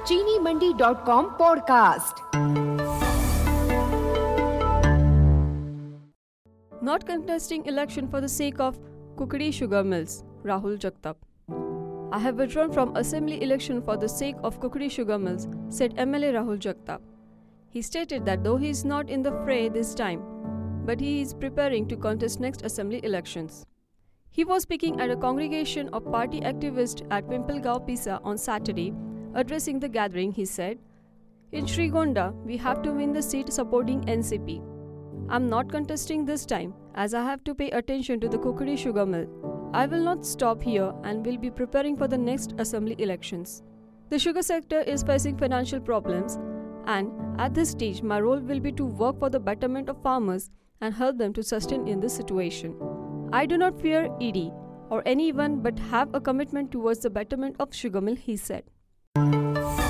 चीनीमंडी.com podcast. Not contesting election for the sake of Kukdi Sugar Mills, Rahul Jagtap. I have withdrawn from assembly election for the sake of Kukdi Sugar Mills, said MLA Rahul Jagtap. He stated that though he is not in the fray this time, but he is preparing to contest next assembly elections. He was speaking at a congregation of party activists at Pimpalgaon, Pisa on Saturday. Addressing the gathering, he said, "In Srigonda, we have to win the seat supporting NCP. I'm not contesting this time as I have to pay attention to the Kukdi Sugar Mill. I will not stop here and will be preparing for the next assembly elections. The sugar sector is facing financial problems and at this stage my role will be to work for the betterment of farmers and help them to sustain in this situation. I do not fear ED or anyone but have a commitment towards the betterment of sugar mill," he said.